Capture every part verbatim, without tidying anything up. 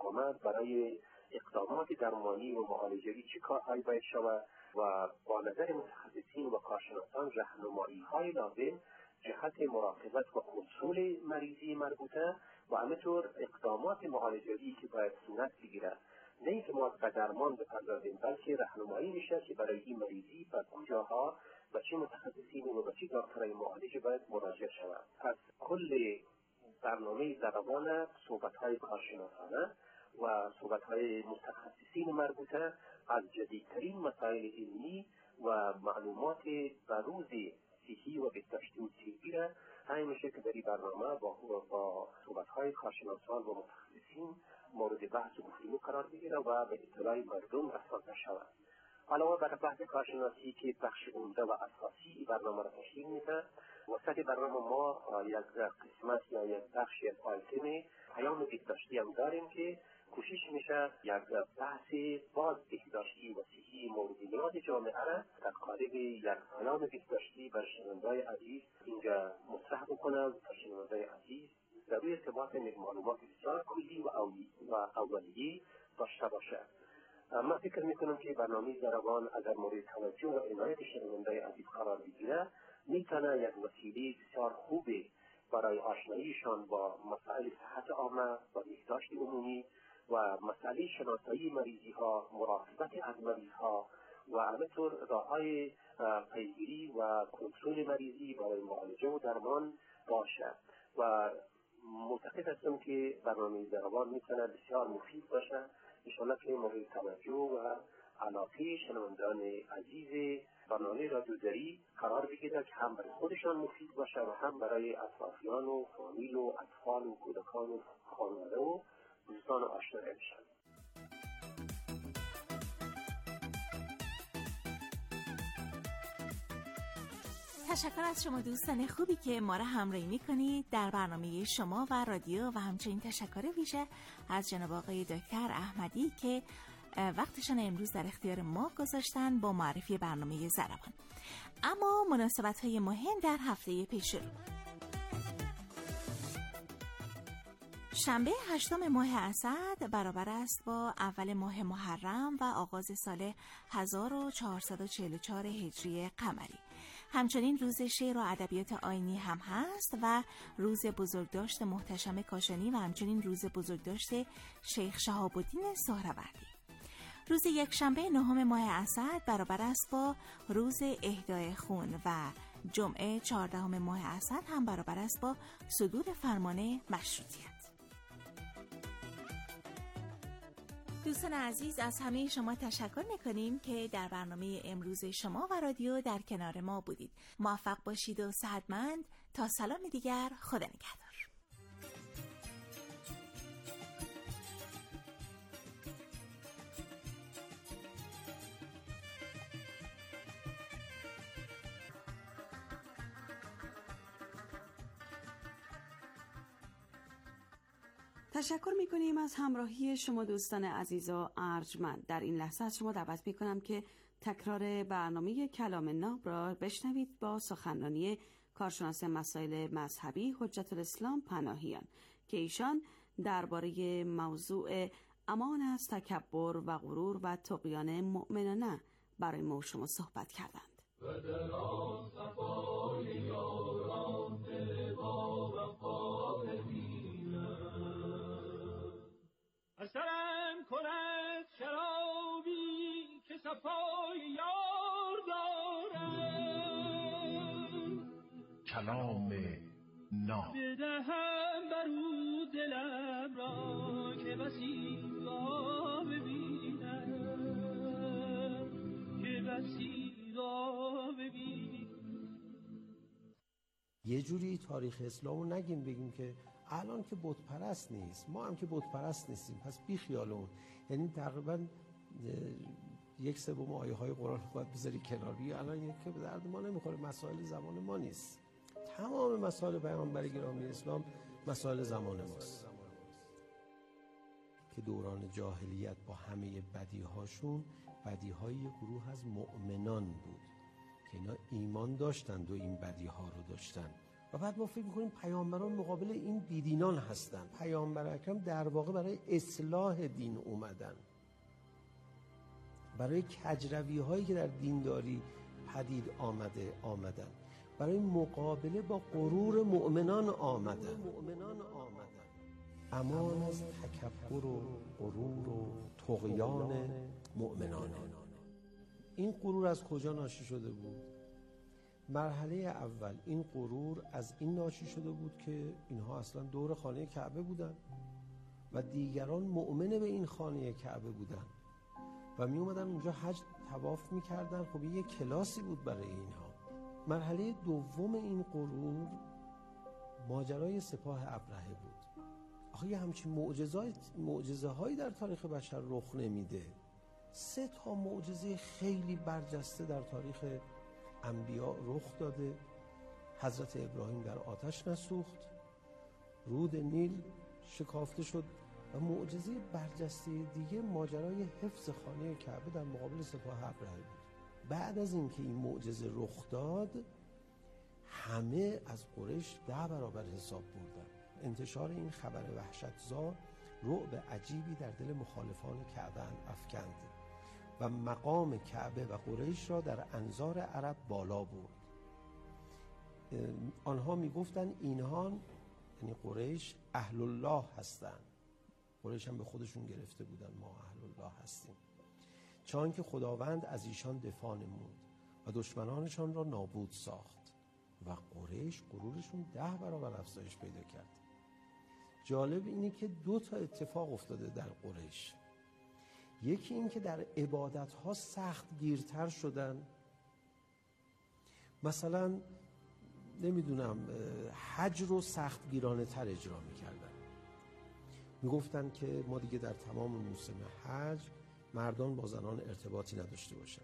برنامه برای اقدامات درمانی و معالجه‌ای چه کارهایی باید شود و با نظر متخصصین و کارشناسان راهنمایی‌های لازم جهت مراقبت و کنترل مریضی مربوطه و همینطور اقدامات معالجه‌ای که باید صورت بگیره. نه اینکه ما به درمان بپردازیم، بلکه راهنمایی میشه که برای این مریضی به کجاها و چه متخصصین و به چه دکترای معالج باید مراجعه شود. پس کل برنامه ضربان صحبت‌های کارشناسانه و صحبت‌های متخصصین مربوطه از جدیدترین مسائل علمی و معلومات بروز صحی و بهداشتی و طبی را سعی میشه که در این برنامه با با صحبت‌های کارشناسان و متخصصین مورد بحث و گفتگو قرار بگیره و به اطلاع مردم رسانده شود. علاوه بر بحث کارشناسی که بخش عمده و اساسی این برنامه را تشکیل میده، وسط برنامه ما یک قسمت یا یک بخش از آیتم پیام بهداشتی هم داریم که کوشش میشه یک بحث باز بهداشتی و صحی مورد نیاز جامعه را در قالب یک پیام بهداشتی بر شنونده‌های عزیز اینجا مطرح بکنم تا شنونده‌های عزیز در روی ارتباط معلومات بسیار کلی و اولیه داشته باشد. من فکر میکنم که برنامه ضربان اگر مورد توجه و عنایت شنونده‌های عزیز قرار بگیره میتونه یک وسیله بسیار خوبی برای آشناییشان با مسائل صحت عامه و بهداشت عمومی و مسائل شناسایی مریضی ها، مراقبت از مریض ها و همینطور راه‌های پیگیری و کنترل مریضی برای معالجه و درمان باشه و معتقد هستم که برنامه ضربان میتونه بسیار مفید باشه. انشاءالله که مورد توجه و علاقه شنوندگان عزیز برنامه رادیو دری قرار بگیره که هم برای خودشان مفید باشه و هم برای اطرافیان و فامیل و اطفال و کودکان و خانواده و دوستان آشنا بشن. تشکر از شما دوستان خوبی که ما را همراهی می‌کنید در برنامه شما و رادیو و همچنین تشکر ویژه از جناب آقای دکتر احمدی که وقتشان امروز در اختیار ما گذاشتن با معرفی برنامه ضربان. اما مناسبت‌های مهم در هفته پیش رو شنبه هشتم ماه اسد برابر است با اول ماه محرم و آغاز سال هزار و چهارصد و چهل و چهار هجری قمری. همچنین روز شعر و ادبیات آیینی هم هست و روز بزرگداشت محتشم کاشانی و همچنین روز بزرگداشت شیخ شهاب الدین سهروردی. روز یکشنبه نهم ماه اسد برابر است با روز اهدای خون و جمعه چهاردهم ماه اسد هم برابر است با صدور فرمان مشروطیت. دوستان عزیز، از همه شما تشکر میکنیم که در برنامه امروز شما و رادیو در کنار ما بودید. موفق باشید و صحتمند. تا سلام دیگر، خدا نگهدار. تشکر میکنیم از همراهی شما دوستان عزیز و ارجمند. در این لحظه از شما دعوت میکنم که تکرار برنامه کلام ناب را بشنوید با سخنرانی کارشناس مسائل مذهبی حجت الاسلام پناهیان که ایشان درباره موضوع امان از تکبر و غرور و طغیان مؤمنانه برای ما و شما صحبت کردند. و در آصفای یاران با وفا اثرم کند شرابی که صفای یار دارم، کلام ناب بدهم برو دلم را که بسی را ببینم، که بسی را ببینم. یه جوری تاریخ اسلامو نگیم بگیم که الان که بت پرست نیست، ما هم که بت پرست نیستیم، پس بی خیالمون. یعنی تقریبا یک سوم آیه های قرآن باید بذاری کناری. الان یک که به درد ما نمیخوره، مسائل زمان ما نیست. تمام مسائل پیامبر گرامی اسلام مسائل زمان ماست که دوران جاهلیت با همه بدیهاشون بدیهای یک گروه از مؤمنان بود که اینا ایمان داشتند و این بدیها رو داشتن. و بعد ما فکر می‌کنیم پیامبران مقابل این بیدینان هستن. پیامبر اکرم در واقع برای اصلاح دین اومدن، برای کجروی هایی که در دینداری پدید آمده آمدن، برای مقابله با غرور مؤمنان آمدن. امان از تکبر و غرور و طغیان مؤمنان. این غرور از کجا ناشی شده بود؟ مرحله اول این غرور از این ناشی شده بود که اینها اصلا دور خانه کعبه بودن و دیگران مؤمن به این خانه کعبه بودن و می اومدن اونجا حج طواف میکردن. خب یه کلاسی بود برای اینها. مرحله دوم این غرور ماجرای سپاه ابرهه بود. آخه یه همچین معجزات معجزه هایی در تاریخ بشر رخ نمیده. سه تا معجزه خیلی برجسته در تاریخ انبیا رخ داده. حضرت ابراهیم در آتش نسوخت، رود نیل شکافته شد و معجزه برجسته دیگه ماجرای حفظ خانه کعبه در مقابل سپاه ابرهه بود. بعد از اینکه این معجزه رخ داد، همه از قریش ده برابر حساب بردن. انتشار این خبر وحشتزا رعب عجیبی در دل مخالفان کعبه افکند و مقام کعبه و قریش را در انظار عرب بالا برد. آنها میگفتن اینها، یعنی قریش، اهل الله هستند. قریش هم به خودشون گرفته بودن ما اهل الله هستیم، چون که خداوند از ایشان دفاع نمود و دشمنانشان را نابود ساخت. و قریش غرورشون ده برابر افزایش پیدا کرد. جالب اینه که دو تا اتفاق افتاده در قریش. یکی این که در عبادت‌ها سخت گیرتر شدن. مثلا نمیدونم حج رو سخت گیرانه تر اجرا میکردن. میگفتن که ما دیگه در تمام موسم حج مردان با زنان ارتباطی نداشته باشن.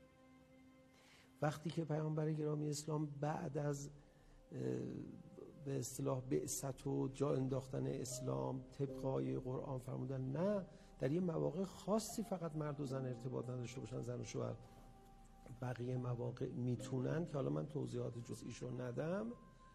وقتی که پیامبر گرامی اسلام بعد از به اصطلاح بعثت و جا انداختن اسلام طبق آیه قرآن فرمودن نه، در یه مواقع خاصی فقط مرد و زن ارتباط نداشته باشن، زن و شوهر بقیه مواقع میتونن، که حالا من توضیحات جزئیش رو ندم.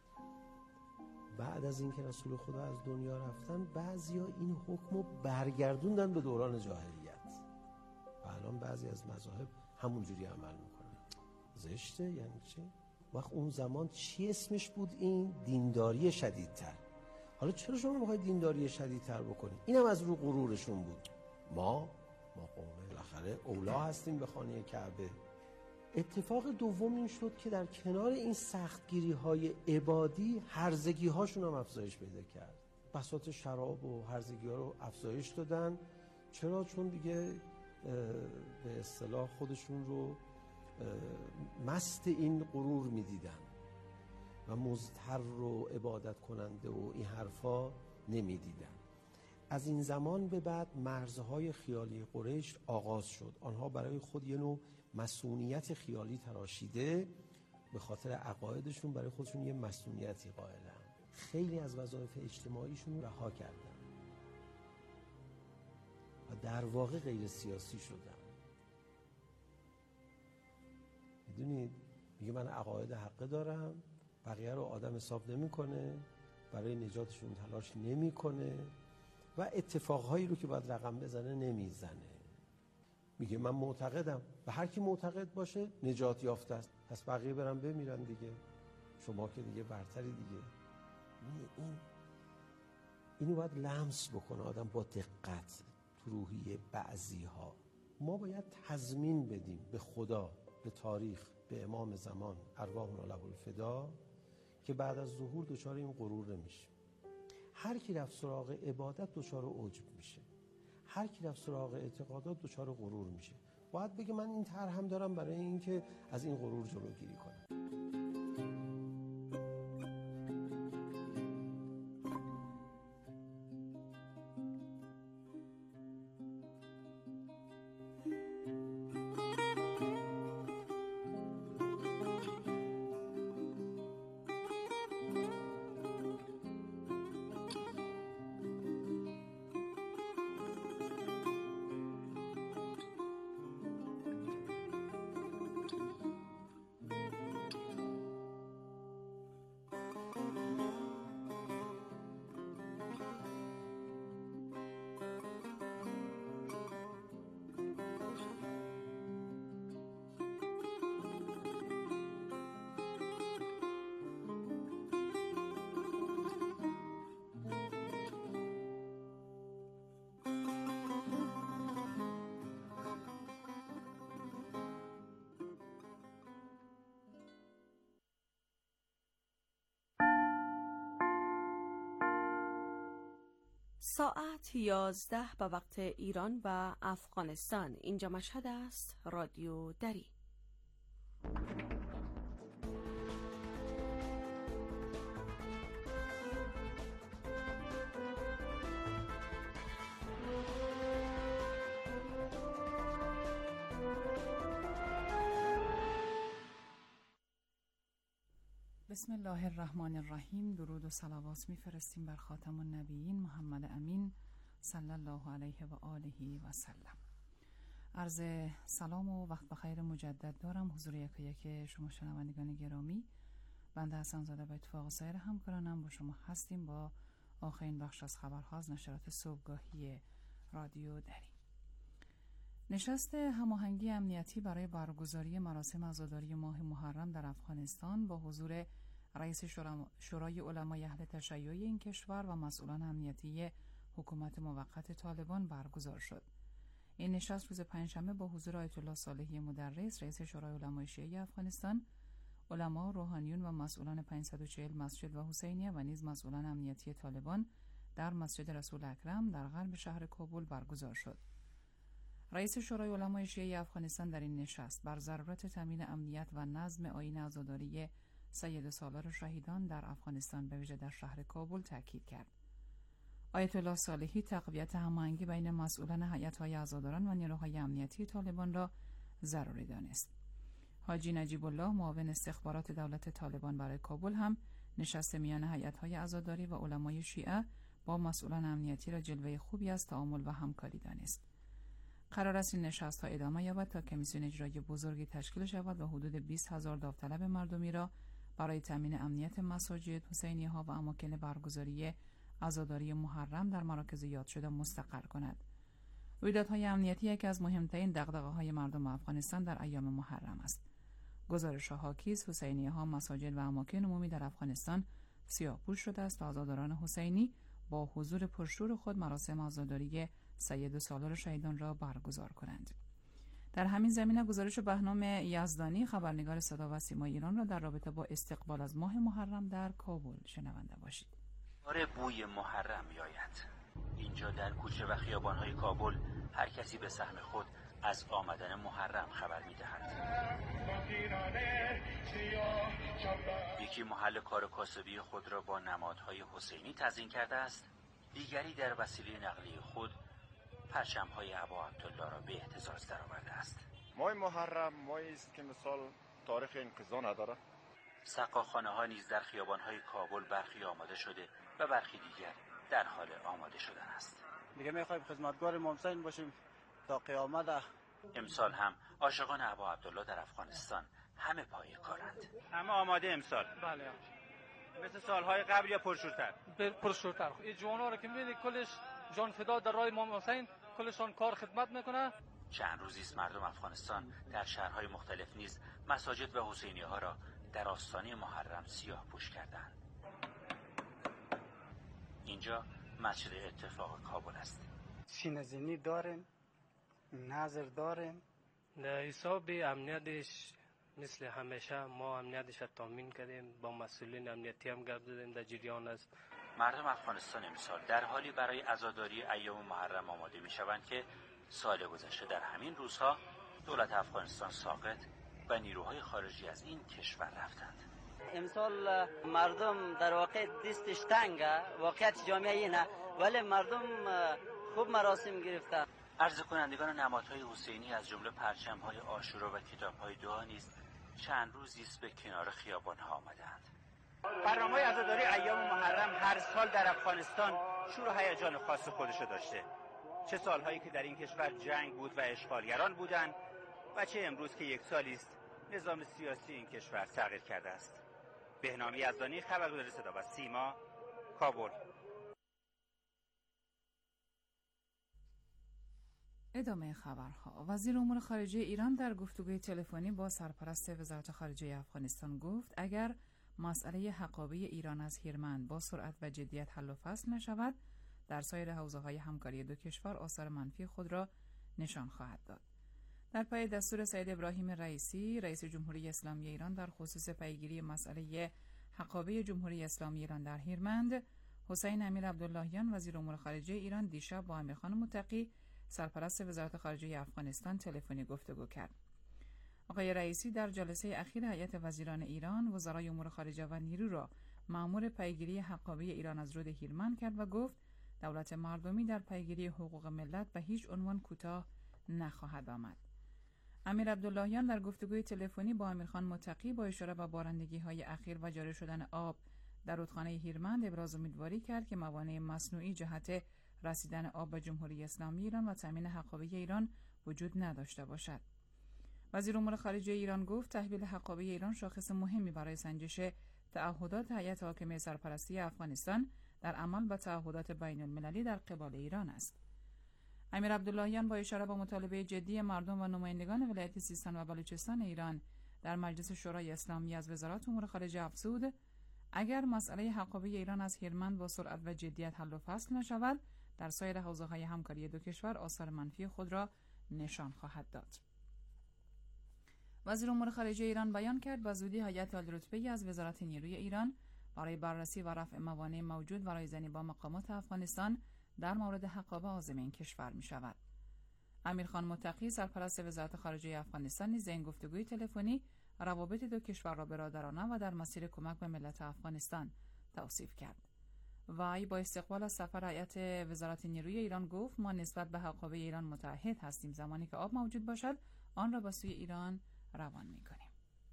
بعد از اینکه رسول خدا از دنیا رفتن، بعضیا این حکم رو برگردوندن به دوران جاهلیت و الان بعضی از مذاهب همونجوری عمل میکنن. زشته یعنی چی؟ وقت اون زمان چی اسمش بود؟ این دینداری شدیدتر. حالا چرا شما میخواید دینداری شدیدتر بکنید؟ اینم از رو غرورشون بود. ما ما قوم بالاخره اولا هستیم به خانه کعبه. اتفاق دوم این شد که در کنار این سختگیری های عبادی هرزگی هاشون هم افزایش پیدا کرد. بساط شراب و هرزگی ها رو افزایش دادن. چرا؟ چون دیگه به اصطلاح خودشون رو مست این غرور میدیدن و مضطر رو عبادت کننده و این حرفا نمیدیدن. از این زمان به بعد مرزهای خیالی قریش آغاز شد. آنها برای خود یه نوع مسئولیت خیالی تراشیده، به خاطر عقایدشون برای خودشون یه مسئولیتی قائلن. خیلی از وظایف اجتماعیشون رها کردن و در واقع غیر سیاسی شدن. میدونید میگه من عقاید حقه دارم، بقیه رو آدم حساب نمیکنه، برای نجاتشون تلاش نمیکنه و اتفاقهایی رو که باید رقم بزنه نمیزنه. میگه من معتقدم و هر کی معتقد باشه نجات یافته است، پس بقیه برن بمیرن دیگه، شما که دیگه برتری دیگه. این اینو باید لمس بکنه آدم با دقت تو روحیه بعضی ها. ما باید تضمین بدیم به خدا، به تاریخ، به امام زمان ارواحنا له الفدا که بعد از ظهور دچار این غرور نمیشه. هر کی رفت سراغ عبادت دچار عجب میشه، هر کی رفت سراغ اعتقادات دچار غرور میشه. باید بگه من این طرح هم دارم برای اینکه از این غرور جلوگیری کنم. ساعت یازده به وقت ایران و افغانستان. اینجا مشهد است. رادیو دری. بسم الله الرحمن الرحیم. درود و صلوات میفرستیم بر خاتم النبیین محمد امین صلی الله علیه و آله و سلم. عرض سلام و وقت بخیر مجدد دارم حضور یک یک شما شنوندگان گرامی. بنده حسن زاده به اتفاق و سایر همکارانم با شما هستیم با آخرین بخش از خبرها از نشرات صبحگاهی رادیو دری. نشست هماهنگی امنیتی برای برگزاری مراسم عزاداری ماه محرم در افغانستان با حضور رئیس شورای علمای اهل تشیع این کشور و مسئولان امنیتی حکومت موقت طالبان برگزار شد. این نشست روز پنجشنبه با حضور آیت الله صالحی مدرس، رئیس شورای علمای شیعه افغانستان، علما، روحانیون و مسئولان پانصد و چهل مسجد و حسینیه و نیز مسئولان امنیتی طالبان در مسجد رسول اکرم در غرب شهر کابل برگزار شد. رئیس شورای علمای شیعه افغانستان در این نشست بر ضرورت تامین امنیت و نظم آیین عزاداری سید سالار شهیدان در افغانستان به ویژه در شهر کابل تاکید کرد. آیت الله صالحی تقویت هماهنگی بین مسئولان هیئت‌های عزاداران و نیروهای امنیتی طالبان را ضروری دانست. حاجی نجیب الله معاون استخبارات دولت طالبان برای کابل هم نشست میان هیئت‌های عزاداری و علمای شیعه با مسئولان امنیتی را جلوه خوبی از تعامل و همکاری دانست. قرار است این نشست ها ادامه یابد تا کمیسیون اجرایی بزرگی تشکیل شود و حدود بیست هزار داوطلب مردمی را برای تامین امنیت مساجد، حسینیه ها و اماکن برگزاری عزاداری محرم در مراکز یاد شده مستقر کند. رویدادهای امنیتی یکی از مهمترین دغدغه‌های مردم افغانستان در ایام محرم است. گزارش حاکی است حسینیه ها، مساجد و اماکن عمومی در افغانستان سیاه‌پوش شده است و عزاداران حسینی با حضور پرشور خود مراسم عزاداری سید سالار شهیدان را برگزار کنند. در همین زمینه گزارش بهنام یزدانی خبرنگار صدا و سیما ایران را در رابطه با استقبال از ماه محرم در کابل شنونده باشید. آره، بوی محرم میآید. اینجا در کوچه و خیابان‌های کابل هر کسی به سهم خود از آمدن محرم خبر می‌دهد. یکی محل کار کاسبی خود را با نمادهای حسینی تزیین کرده است، دیگری در وسیله نقلیه خود پرچم‌های ابا عبدالله را به اهتزاز درآورده است. ماه محرم ماهی است که مثال تاریخ انقضا ندارد. سقاخانه‌ها نیز در خیابان‌های کابل برخی آماده شده و برخی دیگر در حال آماده شدن است. دیگه می‌خوایم خدمتگار امام حسین باشیم تا قیامت. امسال هم عاشقان ابا عبدالله در افغانستان همه پای کارند. همه آماده امسال. بله. مثل سالهای قبل یا پرشورتر؟ پرشورتر. این جوان‌ها رو که می‌بینی کلش جان فدا در راه امام حسین، کلشان کار خدمت میکنه. چند روزی است مردم افغانستان در شهرهای مختلف نیز مساجد و حسینیه ها را در آستانه محرم سیاه پوش کردند. اینجا مسجد اتفاق کابل است. سینه‌زنی داریم، نظر داریم. در حساب امنیتش مثل همیشه ما امنیتش را تامین کردیم، با مسئولین امنیتی هم گپ زدیم، در جریان است. مردم افغانستان امسال در حالی برای عزاداری ایام محرم آماده می شوند که سال گذشته در همین روزها دولت افغانستان ساقط و نیروهای خارجی از این کشور رفتند. امسال مردم در واقع دستش تنگه، واقعیت جامعه اینه، ولی مردم خوب مراسم گرفتن. عرض کنندگان نمادهای حسینی از جمله پرچم‌های عاشورا و کتاب‌های دعا نیز چند روزی است به کنار خیابان‌ها آمدند. برنامه‌های عزاداری ایام محرم هر سال در افغانستان شور و هیجان خاص خودشو داشته. چه سالهایی که در این کشور جنگ بود و اشغالگران بودند و چه امروز که یک سالی است نظام سیاسی این کشور تغییر کرده است. بهنام یزدانی خبرگزار صدا و سیما، کابل. ادامه خبرها. وزیر امور خارجه ایران در گفتگوی تلفنی با سرپرست وزارت خارجه افغانستان گفت اگر مسئله حقابه ایران از هیرمند با سرعت و جدیت حل و فصل نشود، در سایر حوزه‌های همکاری دو کشور آثار منفی خود را نشان خواهد داد. در پی دستور سید ابراهیم رئیسی، رئیس جمهوری اسلامی ایران در خصوص پیگیری مسئله حقابه جمهوری اسلامی ایران در هیرمند، حسین امیر عبداللهیان وزیر امور خارجه ایران دیشب با امیرخان متقی سرپرست وزارت خارجه افغانستان تلفنی گفتگو کرد. آقای رئیسی در جلسه اخیر هیئت وزیران ایران وزرای امور خارجه و نیرو را مأمور پیگیری حقابه ایران از رود هیرمند کرد و گفت دولت مردمی در پیگیری حقوق ملت به هیچ عنوان کوتاه نخواهد آمد. امیر عبداللهیان در گفتگوی تلفنی با امیرخان متقی با اشاره به بارندگی‌های اخیر و جاری شدن آب در رودخانه هیرمند ابراز امیدواری کرد که موانع مصنوعی جهت رسیدن آب به جمهوری اسلامی ایران و تامین حقابه ایران وجود نداشته باشد. وزیر امور خارجه ایران گفت تحویل حقابه ایران شاخص مهمی برای سنجش تعهدات هیئت حاکمه سرپرستی افغانستان در عمل به تعهدات بین المللی در قبال ایران است. امیر عبداللهیان با اشاره به مطالبه جدی مردم و نمایندگان ولایت سیستان و بلوچستان ایران در مجلس شورای اسلامی از وزارت امور خارجه افزود اگر مسئله حقابه ایران از هیرمند با سرعت و جدیت حل و فصل نشود در سایر حوزه‌های همکاری دو کشور آثار منفی خود را نشان خواهد داد. وزیر امور خارجه ایران بیان کرد به زودی هیئت عالی‌رتبه‌ای از وزارت نیروی ایران برای بررسی و رفع موانع موجود و رایزنی با مقامات افغانستان در مورد حقابه عازم این کشور می شود. امیرخان متقی سرپرست وزارت خارجه افغانستان نیز این گفتگوی تلفنی روابط دو کشور را برادرانه و در مسیر کمک به ملت افغانستان توصیف کرد. وی با استقبال از سفر هیئت وزارت نیروی ایران گفت ما نسبت به حقابه ایران متعهد هستیم، زمانی که آب موجود باشد آن را به سوی ایران روان می کنیم.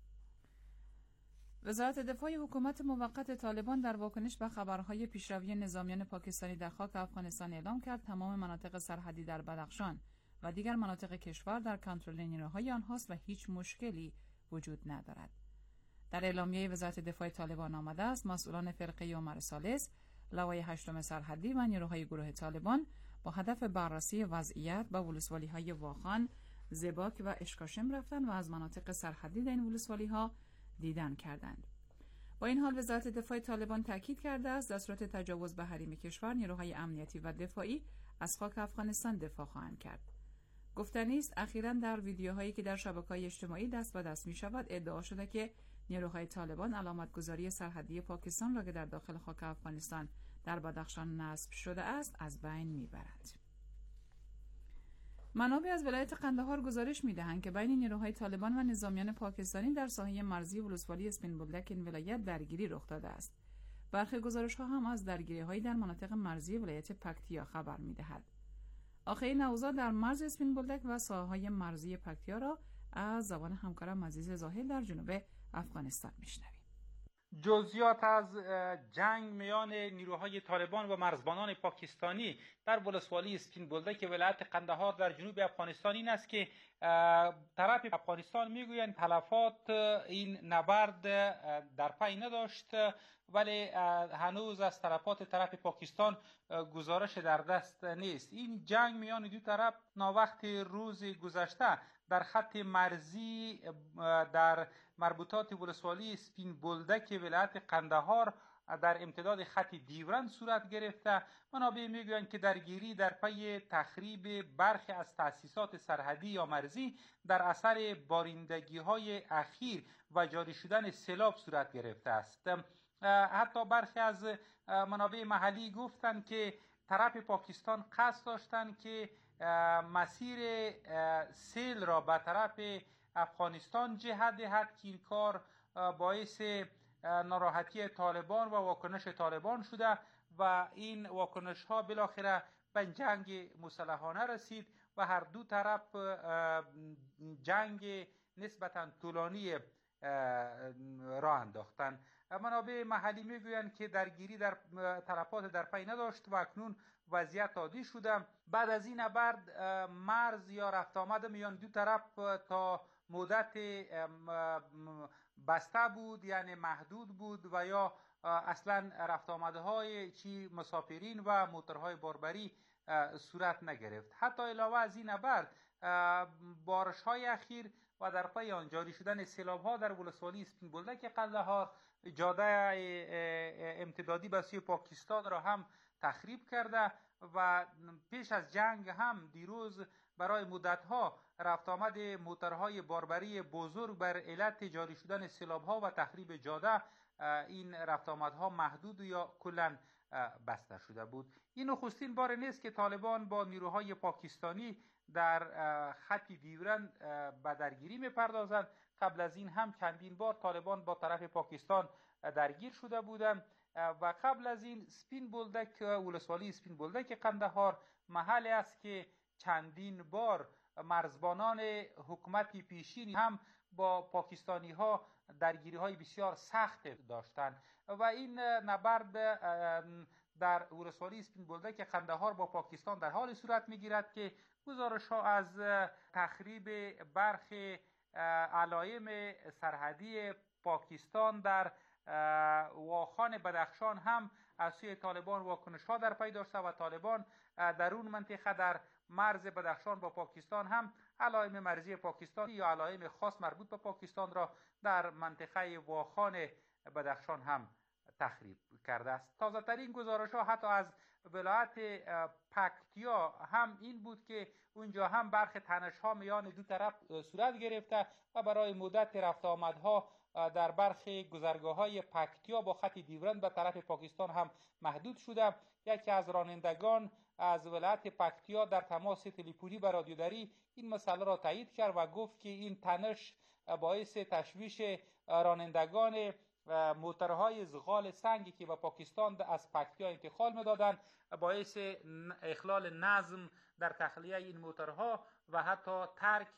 وزارت دفاع حکومت موقت طالبان در واکنش به خبرهای پیشروی نظامیان پاکستانی در خاک افغانستان اعلام کرد تمام مناطق سرحدی در بدخشان و دیگر مناطق کشور در کنترل نیروهای آنهاست و هیچ مشکلی وجود ندارد. در اعلامیه وزارت دفاع طالبان آمده است مسئولان فرقه عمر ثالث، لوای هشتم سرحدی و نیروهای گروه طالبان با هدف بررسی وضعیت به ولسوالی‌های واخان، زباک و اشکاشم رفتند و از مناطق سرحدی در این ولسوالی‌ها دیدن کردند. با این حال وزارت دفاع طالبان تاکید کرده است در صورت تجاوز به حریم کشور نیروهای امنیتی و دفاعی از خاک افغانستان دفاع خواهند کرد. گفتنی است اخیراً در ویدیوهایی که در شبکه‌های اجتماعی دست به دست می‌شود ادعا شده که نیروهای طالبان علامتگذاری سرحدی پاکستان را که در داخل خاک افغانستان در بدخشان نصب شده است از بین می‌برد. منابع از ولایت قندهار گزارش می‌دهند که بین نیروهای طالبان و نظامیان پاکستانی در ساحه مرزی ولسوالی اسپین بولدک این ولایت درگیری رخ داده است. برخی گزارش‌ها هم از درگیری‌هایی در مناطق مرزی ولایت پکتیا خبر می‌دهد. آخرین اوضاع در مرز اسپین بولدک و ساحه‌های مرزی پکتیا را از زبان همکارم عزیز زاهد در جنوب افغانستان می‌شنویم. جزئیات از جنگ میان نیروهای طالبان و مرزبانان پاکستانی در ولسوالی اسپین بولدک ولایت قندهار در جنوب افغانستان این است که طرف افغانستان میگویند تلفات این نبرد در پی نداشت، ولی هنوز از تلفات طرف پاکستان گزارش در دست نیست. این جنگ میان دو طرف ناوقت روز گذشته در خط مرزی در مربوطات ولسوالی اسپین بولدک ولایت قندهار در امتداد خط دیورند صورت گرفته. منابع میگویند که درگیری در پی تخریب برخی از تأسیسات سرحدی یا مرزی در اثر بارندگی های اخیر و جاری شدن سیلاب صورت گرفته است. حتی برخی از منابع محلی گفتند که طرف پاکستان قصد داشتند که مسیر سیل را به طرف افغانستان جهت دهد که این کار باعث ناراحتی طالبان و واکنش طالبان شده و این واکنش ها بالاخره به جنگ مسلحانه رسید و هر دو طرف جنگ نسبتا طولانی راه انداختند. منابع محلی میگویند که درگیری در تلفات در پی نداشت و اکنون وضعیت عادی شده. بعد از این نبرد مرز یا رفت آمد میان دو طرف تا مدت بسته بود، یعنی محدود بود و یا اصلا رفت آمده های چی مسافرین و موتورهای باربری صورت نگرفت. حتی علاوه از این نبرد بارش های اخیر و در پی آن جاری شدن سیلاب ها در ولسوالی اسپین بولدک قندهار جاده امتدادی به سوی پاکستان را هم تخریب کرده و پیش از جنگ هم دیروز برای مدت‌ها رفت آمد موتورهای باربری بزرگ بر علت جاری شدن سیلاب‌ها و تخریب جاده این رفت آمدها محدود یا کلاً بسته شده بود. این نخستین بار نیست که طالبان با نیروهای پاکستانی در خط دیورند به درگیری می‌پردازند. قبل از این هم چندین بار طالبان با طرف پاکستان درگیر شده بودند و قبل از این سپین بولدک، ولسوالی سپین بولدک قندهار محلی است که چندین بار مرزبانان حکومت پیشین هم با پاکستانی ها درگیری های بسیار سخت داشتند و این نبرد در ولسوالی سپین بولدک قندهار با پاکستان در حال صورت میگیرد که گزارش ها از تخریب برخی علائم سرحدی پاکستان در واخان بدخشان هم از سوی طالبان واکنش ها در پی داشته و طالبان در اون منطقه در مرز بدخشان با پاکستان هم علائم مرزی پاکستان یا علائم خاص مربوط به پاکستان را در منطقه واخان بدخشان هم تخریب کرده است. تازه ترین گزارش ها حتی از ولایت پکتیا هم این بود که اونجا هم برخی تنش ها میان دو طرف صورت گرفته و برای مدت رفت آمدها در برخی گذرگاه های پکتیا با خط دیورند به طرف پاکستان هم محدود شده. یکی از رانندگان از ولایت پکتیا در تماس تلفنی با رادیوداری این مسئله را تایید کرد و گفت که این تنش باعث تشویش رانندگان موترهای زغال سنگی که به پاکستان از پکتیا انتقال می‌دادند باعث اخلال نظم در تخلیه این موترها و حتی ترک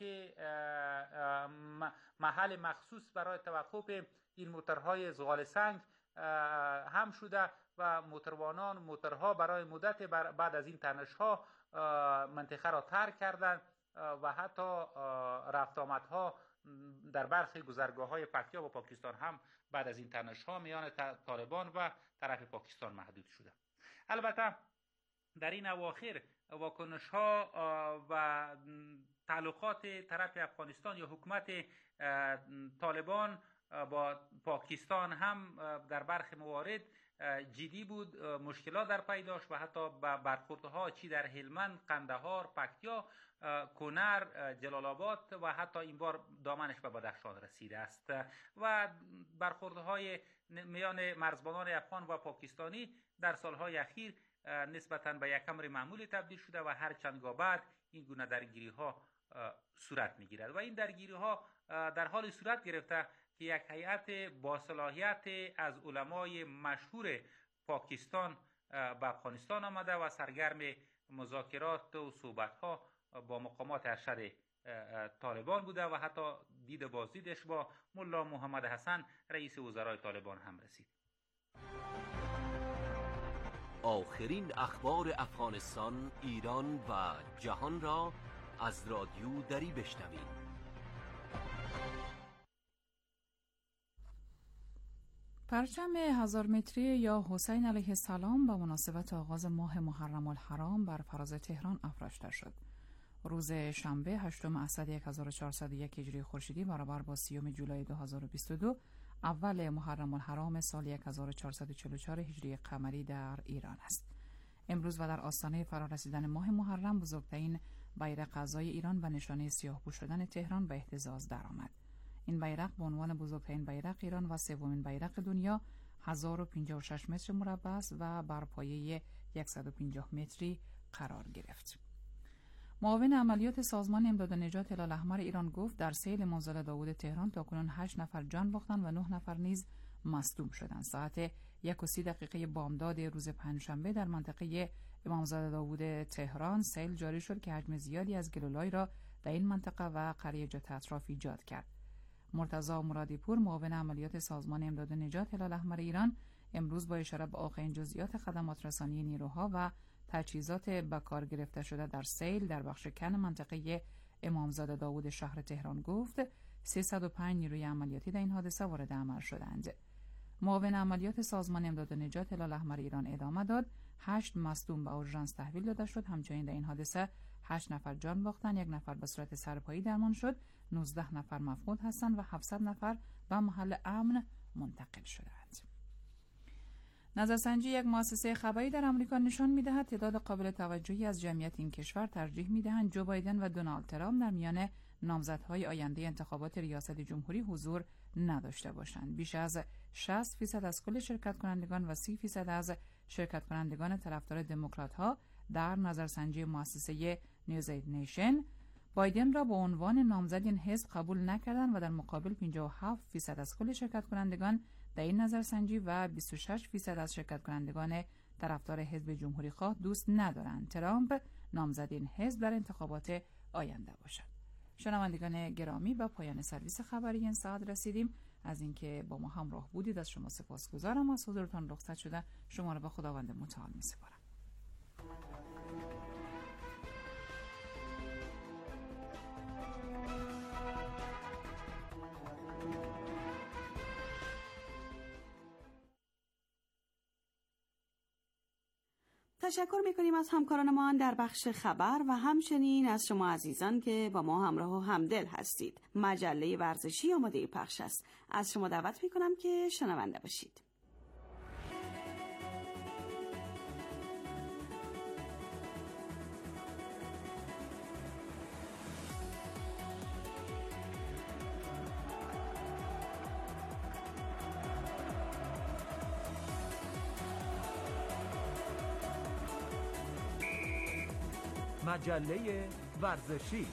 محل مخصوص برای توقف این موترهای زغال سنگ هم شده و موتروانان موترها برای مدت بعد از این تنش‌ها منطقه را ترک کردند و حتی رفت آمدها در برخی گذرگاه‌های پکتیا و پاکستان هم بعد از این تنش‌ها میان طالبان و طرف پاکستان محدود شده. البته در این اواخر واکنش‌ها و تعلقات طرف افغانستان یا حکومت طالبان با پاکستان هم در برخی موارد جدی بود، مشکلات در پی داشت و حتی برخوردها چی در هلمند، قندهار، پکتیا، کنر، جلال آباد و حتی این بار دامنش به بدخشان رسیده است و برخوردهای میان مرزبانان افغان و پاکستانی در سالهای اخیر نسبتاً به یک امر معمولی تبدیل شده و هر چند گاه بعد این گونه درگیری ها صورت میگیرد و این درگیری ها در حال صورت گرفته که یک هیئت با صلاحیت از علمای مشهور پاکستان به افغانستان آمده و سرگرم مذاکرات و صحبت‌ها با مقامات ارشد طالبان بوده و حتی دید بازدیدش با ملا محمد حسن رئیس وزرای طالبان هم رسید. آخرین اخبار افغانستان، ایران و جهان را از رادیو دری بشنوید. پرچم هزار متری یا حسین علیه السلام به مناسبت آغاز ماه محرم الحرام بر فراز تهران افراشته شد. روز شنبه هشتم اسد هزار و چهارصد و یک هجری خورشیدی برابر با سیوم جولای دو هزار و بیست و دو اول محرم الحرام سال هزار و چهارصد و چهل و چهار هجری قمری در ایران است. امروز و در آستانه فرارسیدن ماه محرم بزرگترین بیرق غذای ایران و نشانه سیاه‌پوش شدن تهران به اهتزاز درآمد. این بیرق به عنوان بزرگترین بیرق ایران و سومین بیرق دنیا هزار و پنجاه و شش متر مربع است و بر پایه صد و پنجاه متری قرار گرفت. معاون عملیات سازمان امداد و نجات هلال‌احمر ایران گفت در سیل امامزاده داوود تهران تاکنون هشت نفر جان باختند و نه نفر نیز مصدوم شدند. ساعت یک و سی دقیقه بامداد روز پنجشنبه در منطقه امامزاده داوود تهران سیل جاری شد که حجم زیادی از گلولای را در این منطقه و قریه جات اطراف ایجاد کرد. مرتضی مرادی پور معاون عملیات سازمان امداد و نجات هلال‌احمر ایران امروز با اشاره به آخرین جزئیات خدمات رسانی نیروها و تجهیزات به کار گرفته شده در سیل در بخش کن منطقه امامزاده داوود شهر تهران گفت سیصد و پنج نیروی عملیاتی در این حادثه وارد عمل شدند. معاون عملیات سازمان امداد و نجات هلال‌احمر ایران ادامه داد هشت مصدوم به اورژانس تحویل داده شد. همچنین در این حادثه هشت نفر جان باختند، یک نفر به صورت سرپایی درمان شد، نوزده نفر مفقود هستند و هفتصد نفر به محل امن منتقل شدند. نظرسنجی یک مؤسسه خبری در آمریکا نشان می‌دهد تعداد قابل توجهی از جمعیت این کشور ترجیح می‌دهند جو بایدن و دونالد ترامپ در میان نامزدهای آینده انتخابات ریاست جمهوری حضور نداشته باشند. بیش از شصت فیصد از کل شرکت کنندگان و سی فیصد از شرکت کنندگان طرفدار دموکرات‌ها در نظرسنجی مؤسسه نیوزاید نیشن بایدن را به عنوان نامزد این حزب قبول نکردند و در مقابل پنجاه و هفت درصد از کل شرکت کنندگان در این نظرسنجی و بیست و شش درصد از شرکت کنندگان طرفدار حزب جمهوری خواه دوست ندارند ترامپ نامزد این حزب در انتخابات آینده باشد. شنوندگان گرامی، به پایان سرویس خبری این ساعت رسیدیم. از اینکه با ما همراه بودید از شما سپاسگزارم. از حضورتان رخصت شده شما را به خداوند متعال می‌سپارم. تشکر می‌کنیم از همکارانمان در بخش خبر و همچنین از شما عزیزان که با ما همراه و همدل هستید. مجله ورزشی آماده پخش است. از شما دعوت می‌کنم که شنونده باشید. مجله ورزشی.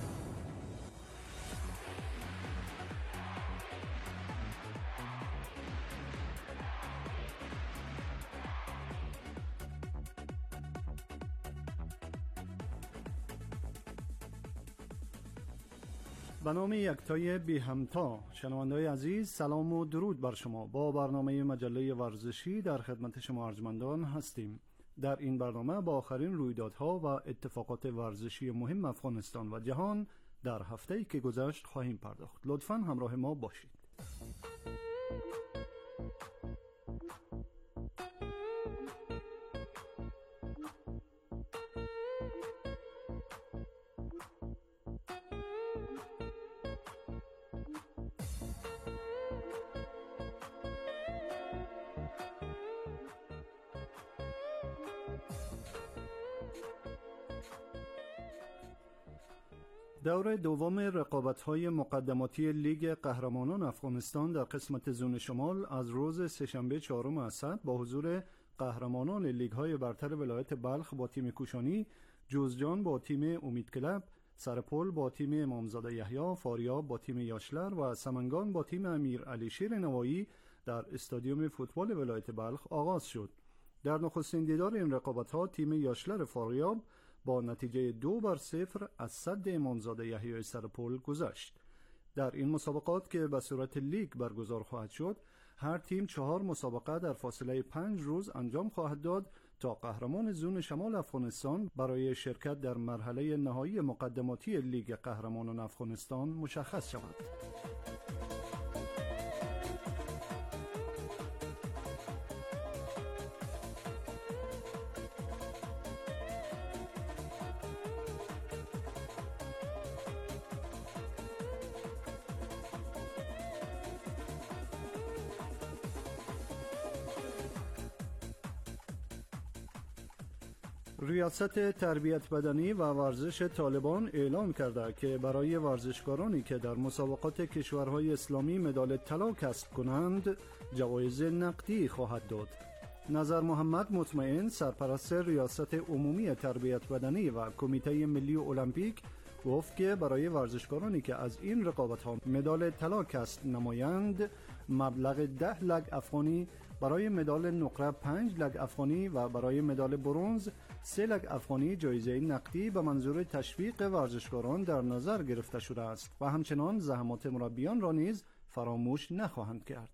به نام یکتای بی همتا، شنونده‌های عزیز سلام و درود بر شما. با برنامه مجله ورزشی در خدمت شما ارجمندان هستیم. در این برنامه با آخرین رویدادها و اتفاقات ورزشی مهم افغانستان و جهان در هفته‌ای که گذشت خواهیم پرداخت. لطفاً همراه ما باشید. دور دوم رقابت‌های مقدماتی لیگ قهرمانان افغانستان در قسمت زون شمال از روز سه‌شنبه چهارم اسد با حضور قهرمانان لیگ‌های برتر ولایت بلخ با تیم کوشانی، جوزجان با تیم امید کلب، سرپل با تیم امامزاده یحیی، فاریاب با تیم یاشلر و سمنگان با تیم امیر علی شیر نوایی در استادیوم فوتبال ولایت بلخ آغاز شد. در نخستین دیدار این رقابت‌ها تیم یاشلر فاریاب با نتیجه دو بر صفر از صد امامزاده یحیی سرپل گذشت. در این مسابقات که به صورت لیگ برگزار خواهد شد، هر تیم چهار مسابقه در فاصله پنج روز انجام خواهد داد تا قهرمان زون شمال افغانستان برای شرکت در مرحله نهایی مقدماتی لیگ قهرمانان افغانستان مشخص شود. ریاست تربیت بدنی و ورزش طالبان اعلام کرده که برای ورزشکارانی که در مسابقات کشورهای اسلامی مدال طلا کسب کنند جوایز نقدی خواهد داد. نظر محمد مطمئن، سرپرست ریاست عمومی تربیت بدنی و کمیته ملی المپیک، گفت که برای ورزشکارانی که از این رقابت‌ها مدال طلا کسب نمایند مبلغ ده لک افغانی، برای مدال نقره پنج لک افغانی و برای مدال برنز سه لک افغانی جایزه نقدی به منظور تشویق ورزشکاران در نظر گرفته شده است و همچنان زحمات مربیان را نیز فراموش نخواهند کرد.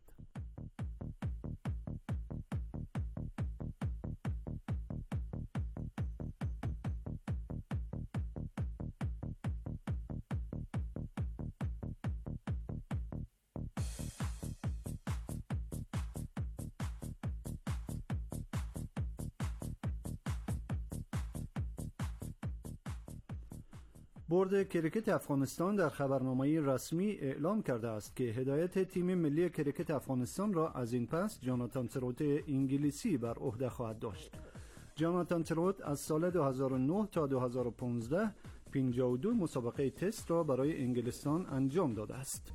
بورد کریکت افغانستان در خبرنامه رسمی اعلام کرده است که هدایت تیم ملی کریکت افغانستان را از این پس جاناتان تروت انگلیسی بر عهده خواهد داشت. جاناتان تروت از سال دو هزار و نه تا دو هزار و پانزده پنجاه و دو مسابقه تست را برای انگلستان انجام داده است.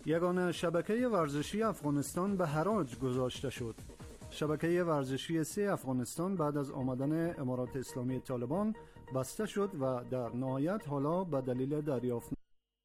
یگانه شبکه ورزشی افغانستان به حراج گذاشته شد. شبکه ورزشی سه افغانستان بعد از آمدن امارات اسلامی طالبان بسته شد و در نهایت حالا به دلیل دریافت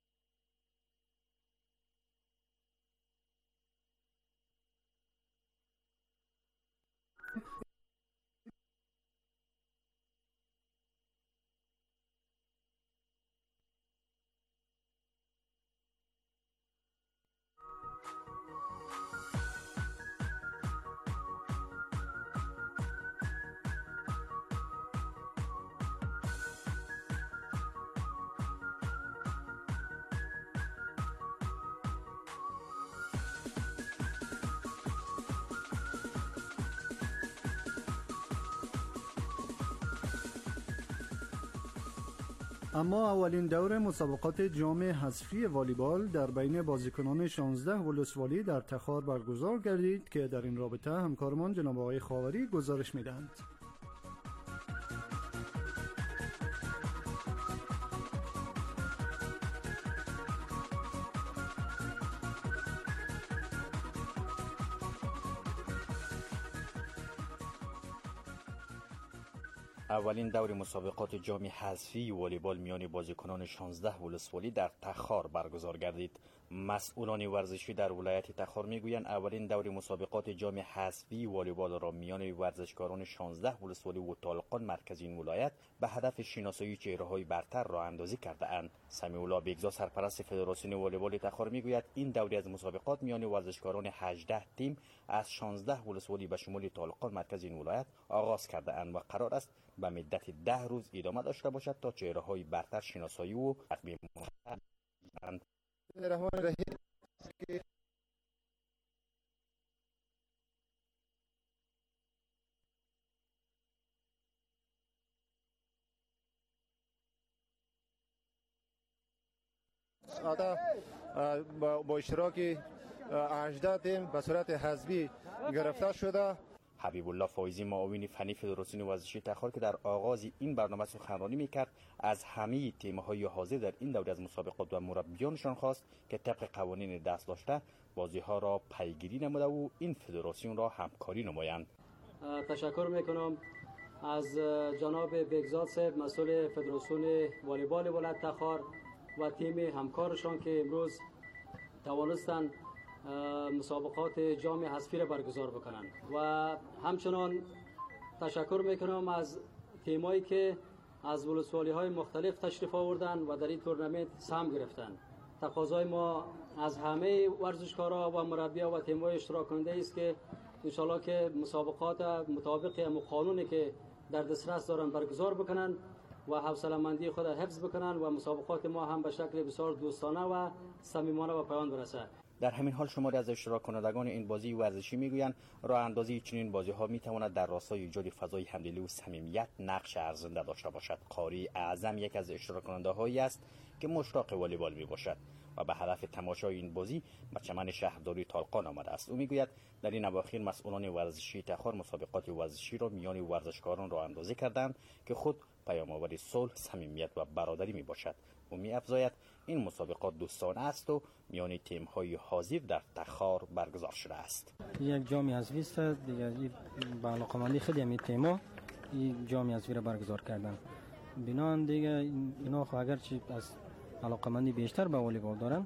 اما اولین دور مسابقات جام حذفی والیبال در بین بازیکنان شانزده ولسوالی در تخار برگزار گردید که در این رابطه همکارمان جناب آقای خاوری گزارش میدهند. اولین دور مسابقات جام حذفی والیبال میان بازیکنان شانزده ولسوالی در تخار برگزار گردید. مسئولان ورزشی در ولایت تخار میگویند اولین دور مسابقات جام حذفی والیبال را میان ورزشکاران شانزده ولسوالی و طالقان مرکز این ولایت به هدف شناسایی چهره‌های برتر راه اندازی کرده اند. سمیع الله بیگزا سرپرست فدراسیون والیبال تخار میگوید این دوری از مسابقات میان ورزشکاران هجده تیم از شانزده ولسوالی به شمول طالقان مرکز این ولایت آغاز کرده اند و قرار است به مدت ده روز ادامه داشته باشد تا چهره‌های برتر شناسایی و تقدیم شوند. الرحمن الرحیم با اشتراک هجده تیم به صورت حزبی گرفته شده. حبیب الله فایزی معاون فنی فدراسیون ورزشی تخار که در آغاز این برنامه سخنرانی میکرد از همه تیم‌های حاضر در این دوره از مسابقات و مربیانشان خواست که طبق قوانین دست داشته بازی‌ها را پیگیری نموده و این فدراسیون را همکاری نمایند. تشکر میکنم از جناب بیگزاد صاحب مسئول فدراسیون والیبال ولایت تخار و تیم همکارشان که امروز توانستند مسابقات جام حذفی را برگزار بکنند و همچنان تشکر میکنم از تیمایی که از ولسوالی های مختلف تشریف آوردن و در این تورنمنت سهم گرفتن. تقاضای ما از همه ورزشکارا و مربیان و تیم‌های اشتراک کننده است که ان شاءالله که مسابقات مطابق قانونی که در دسترس دارن برگزار بکنن و حوصله‌مندی خود حفظ بکنن و مسابقات ما هم به شکل بسیار دوستانه و صمیمانه به پایان برسه. در همین حال شماری از اشتراک کنندگان این بازی ورزشی میگویند راه اندازی چنین بازی ها میتواند در راستای ایجاد فضای همدلی و صمیمیت نقش ارزنده داشته باشد. قاری اعظم یک از اشتراک کننده هایی است که مشتاق والیبال می باشد و به هدف تماشای این بازی به چمن شهرداری طالقان آمده است. او میگوید در این اواخر مسئولان ورزشی تخار مسابقات ورزشی را میان ورزشکاران راه اندازی کردند که خود پیام‌آور صلح، صمیمیت و برادری می باشد. او می‌افزاید این مسابقات دوستانه است و میان تیم‌های حاضر در تخار برگزار شده است. یک جام حذفی است دیگه، با علاقه‌مندی خیلی همین تیم‌ها این جام حذفی را برگزار کردن. بنان دیگه اینا خو اگرچه از علاقه‌مندی بیشتر به والیبال دارن،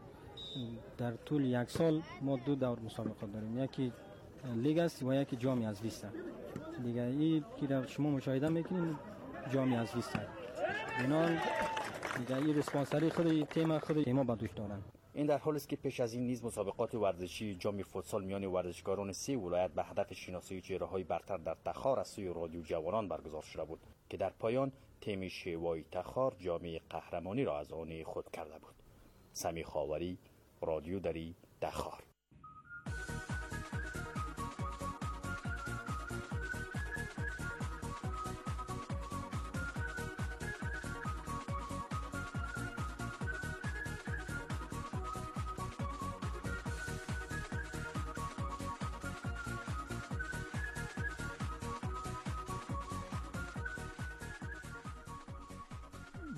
در طول یک سال ما دو دور مسابقات داریم، یکی لیگ است و یکی جام حذفی است. دیگه این که شما مشاهده می‌کنید جام حذفی است. بنان دیگه این ریسپانسری خود تیم خود تیم‌ها با دوش دارن. این در حالی است که پیش از این نیز مسابقات ورزشی جام فوتسال میان ورزشکاران سه ولایت به هدف شناسایی چهره‌های برتر در تخار از سوی رادیو جوانان برگزار شده بود که در پایان تیم شیوای تخار جام قهرمانی را از آن خود کرده بود. سمیع خاوری، رادیو دری، تخار.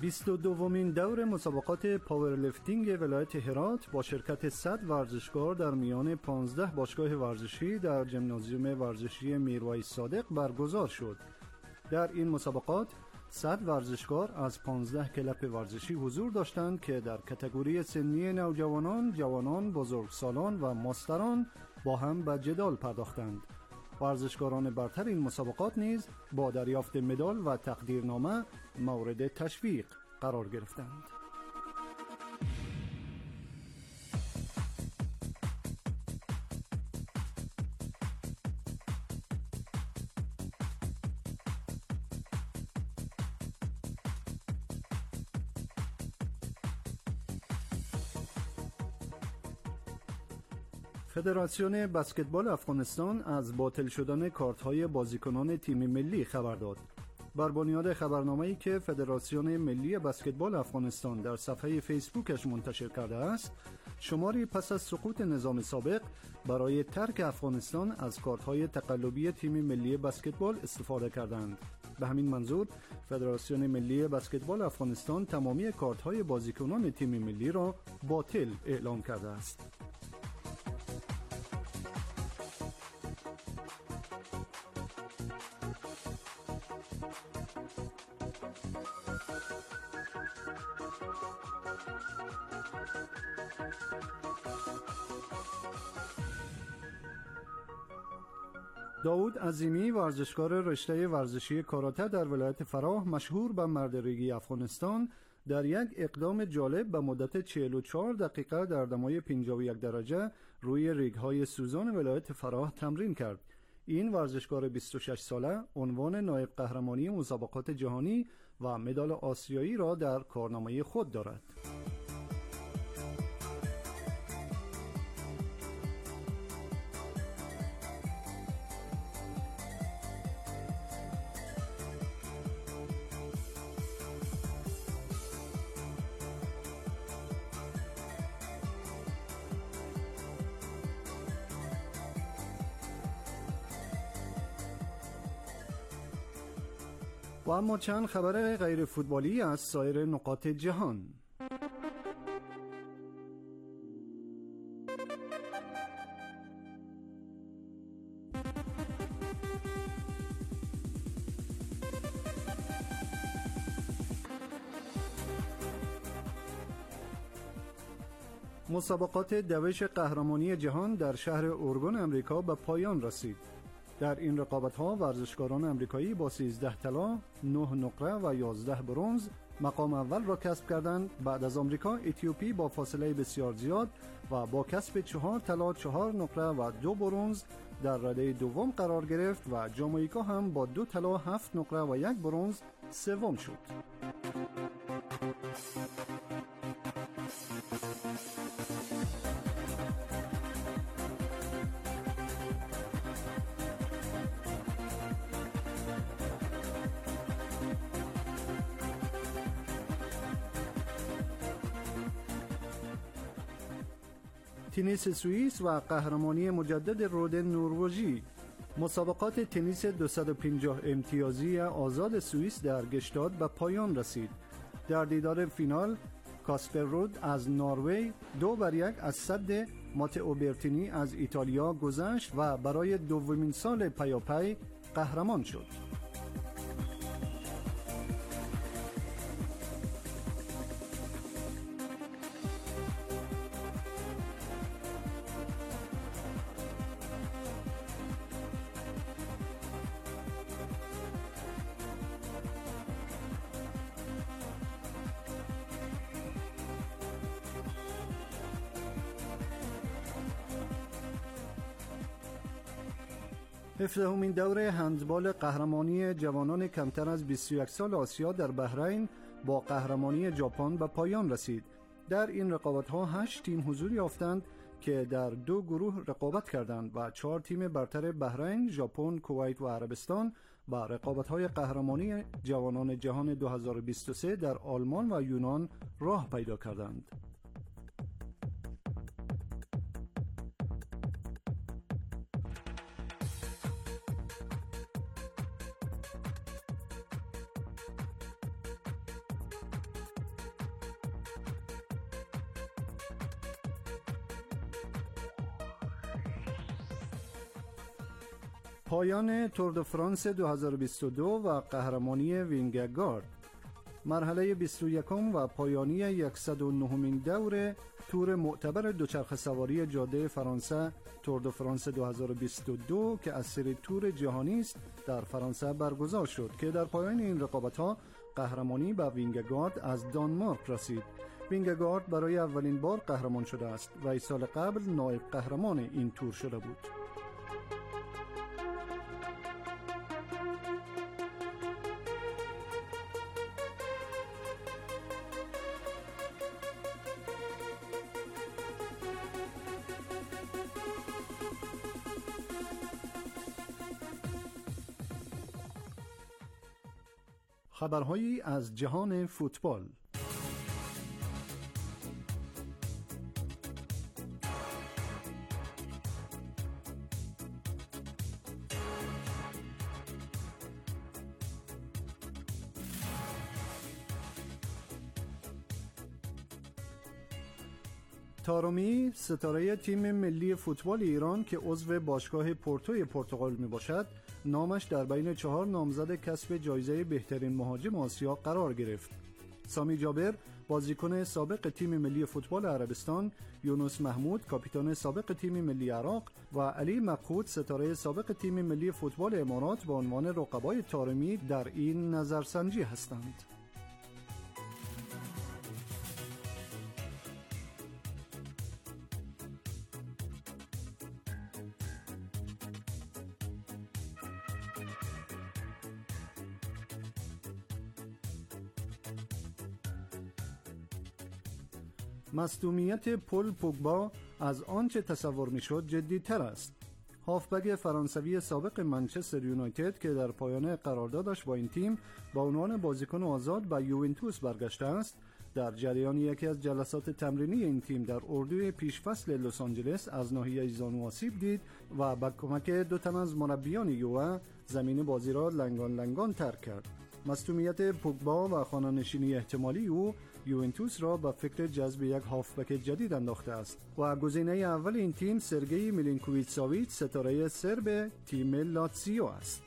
بیست و دومین دور مسابقات پاورلیفتینگ ولایت هرات با شرکت صد ورزشکار در میان پانزده باشگاه ورزشی در ژیمنازیوم ورزشی میرویس صادق برگزار شد. در این مسابقات صد ورزشکار از پانزده کلب ورزشی حضور داشتند که در کاتگوری سنی نوجوانان، جوانان، بزرگسالان و ماستران با هم به جدال پرداختند. ورزشکاران برتر این مسابقات نیز با دریافت مدال و تقدیرنامه مورد تشویق قرار گرفتند. فدراسیون بسکتبال افغانستان از باطل شدن کارت‌های بازیکنان تیم ملی خبر داد. بر بنیاد خبرنامه‌ای که فدراسیون ملی بسکتبال افغانستان در صفحه فیسبوکش منتشر کرده است، شماری پس از سقوط نظام سابق برای ترک افغانستان از کارت‌های تقلبی تیم ملی بسکتبال استفاده کردند. به همین منظور فدراسیون ملی بسکتبال افغانستان تمامی کارت‌های بازیکنان تیم ملی را باطل اعلام کرده است. داود عظیمی ورزشکار رشته ورزشی کاراته در ولایت فراه مشهور به مردریگی افغانستان در یک اقدام جالب به مدت چهل و چهار دقیقه در دمای پنجاه و یک درجه روی ریگ‌های سوزان ولایت فراه تمرین کرد. این ورزشکار بیست و شش ساله عنوان نایب قهرمانی مسابقات جهانی و مدال آسیایی را در کارنامه خود دارد. و اما چند خبر غیر فوتبالی از سایر نقاط جهان. مسابقات دوش قهرمانی جهان در شهر اورگون امریکا به پایان رسید. در این رقابت‌ها ورزشکاران امریکایی با سیزده طلا، نه نقره و یازده برنز مقام اول را کسب کردند. بعد از آمریکا، اتیوپی با فاصله بسیار زیاد و با کسب چهار طلا، چهار نقره و دو برنز در رده دوم قرار گرفت و جامائیکا هم با دو طلا، هفت نقره و یک برنز سوم شد. تنیس سوئیس و قهرمانی مجدد رود نروژی. مسابقات تنیس دویست و پنجاه امتیازی آزاد سوئیس در گشتاد به پایان رسید. در دیدار فینال کاسپر رود از نروژ دو بر یک از صد ماتئو برتینی از ایتالیا گذشت و برای دومین سال پیاپی قهرمان شد. هفدهمین دوره هندبال قهرمانی جوانان کمتر از بیست و یک سال آسیا در بحرین با قهرمانی ژاپن به پایان رسید. در این رقابت‌ها هشت تیم حضور یافتند که در دو گروه رقابت کردند و چهار تیم برتر بحرین، ژاپن، کویت و عربستان و رقابت‌های قهرمانی جوانان جهان دو هزار و بیست و سه در آلمان و یونان راه پیدا کردند. پایان تور دو فرانس دو هزار و بیست و دو و قهرمانی وینگگارد. مرحله بیست و یکم و پایانی صد و نهمین دور تور معتبر دوچرخه سواری جاده فرانسه تور دو فرانس دو هزار و بیست و دو که از سری تور جهانی است در فرانسه برگزار شد که در پایان این رقابت‌ها قهرمانی به وینگگارد از دانمارک رسید. وینگگارد برای اولین بار قهرمان شده است و سال قبل نایب قهرمان این تور شده بود. خبرهایی از جهان فوتبال. تارومی ستاره تیم ملی فوتبال ایران که عضو باشگاه پورتوی پرتغال می باشد نامش در بین چهار نامزد کسب جایزه بهترین مهاجم آسیا قرار گرفت. سامی جابر بازیکن سابق تیم ملی فوتبال عربستان، یونس محمود کاپیتان سابق تیم ملی عراق و علی مقهود ستاره سابق تیم ملی فوتبال امارات به عنوان رقبای تارومی در این نظرسنجی هستند. مصدومیت پل پوگبا از آنچه تصور میشد جدی‌تر است. هافبک فرانسوی سابق منچستر یونایتد که در پایان قراردادش با این تیم با عنوان بازیکن آزاد به یوونتوس برگشته است، در جریان یکی از جلسات تمرینی این تیم در اردوی پیشفصل لس آنجلس از ناحیه زانو آسیب دید و با کمک دو تن از مربیان یووه زمین بازی را لنگان لنگان ترک کرد. مصدومیت پوگبا و خانه‌نشینی احتمالی او یوونتوس را به فکر جذب یک هافبک جدید انداخته است و گزینه اول این تیم سرگئی میلینکوویچ ساویچ ستاره سرب تیم لاتزیو است.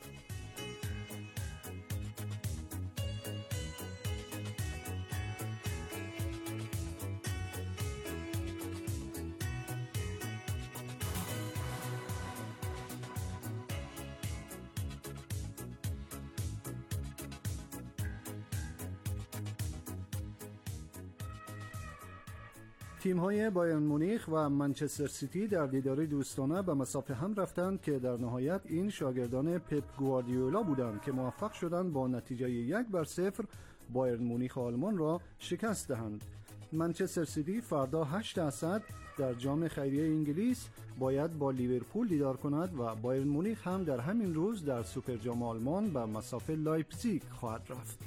تیم‌های بایرن مونیخ و منچستر سیتی در دیداری دوستانه به مسافه هم رفتند که در نهایت این شاگردان پپ گواردیولا بودند که موفق شدند با نتیجه یک بر صفر بایرن مونیخ آلمان را شکست دهند. منچستر سیتی فردا هشت اسد در جام خیریه انگلیس باید با لیورپول دیدار کند و بایرن مونیخ هم در همین روز در سوپر جام آلمان به مسافه لایپزیگ خواهد رفت.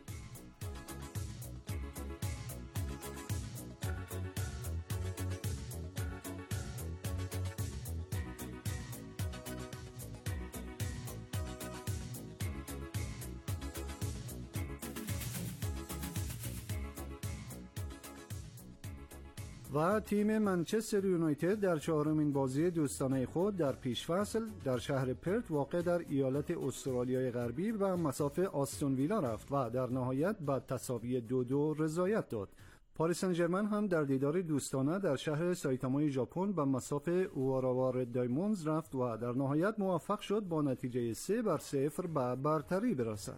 و تیم منچستر یونایتد در چهارمین بازی دوستانه خود در پیشفصل در شهر پرت واقع در ایالت استرالیای غربی و مسافه آستون ویلا رفت و در نهایت با تساوی دو دو رضایت داد. پاریس سن ژرمن هم در دیدار دوستانه در شهر سایتامای ژاپن به مسافه اوراوا دایموندز رفت و در نهایت موفق شد با نتیجه سه بر صفر به برتری برسد.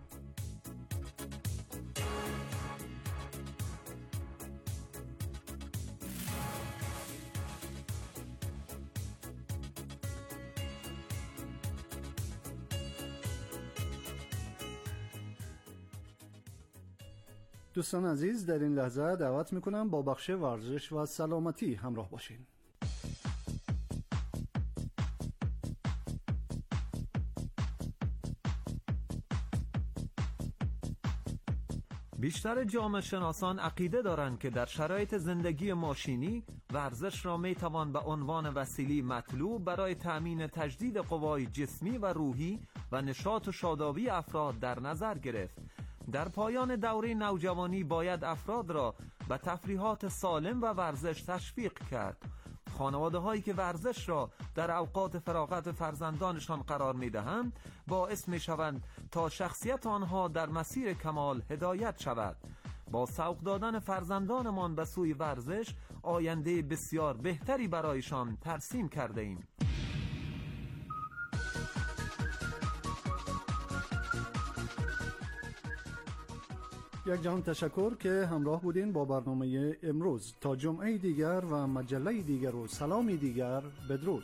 دوستان عزیز، در این لحظه دعوت میکنم با بخش ورزش و سلامتی همراه باشین. بیشتر جامعه شناسان عقیده دارند که در شرایط زندگی ماشینی ورزش را می توان به عنوان وسیله مطلوب برای تأمین تجدید قوای جسمی و روحی و نشاط و شادابی افراد در نظر گرفت. در پایان دوره نوجوانی باید افراد را به تفریحات سالم و ورزش تشویق کرد. خانواده هایی که ورزش را در اوقات فراغت فرزندانشان قرار می دهند باعث می شوند تا شخصیت آنها در مسیر کمال هدایت شود. با سوق دادن فرزندانمان به سوی ورزش آینده بسیار بهتری برایشان ترسیم کرده ایم. یک جهان تشکر که همراه بودین با برنامه امروز. تا جمعه دیگر و مجله دیگر و سلامی دیگر، بدرود.